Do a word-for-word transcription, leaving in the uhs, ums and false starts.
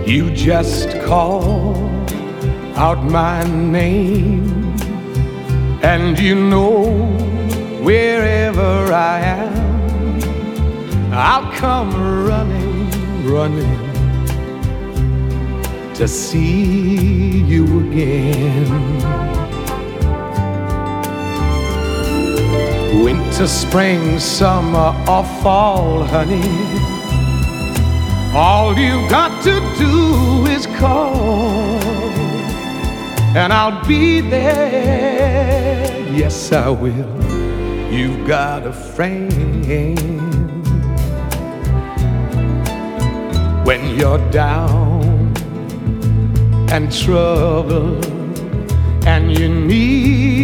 You just call out my name, and you know wherever I am, I'll come running, running to see you again. Winter, spring, summer, or fall, honey, all you got to do is call, and I'll be there. Yes, I will. You've got a friend when you're down and troubled and you need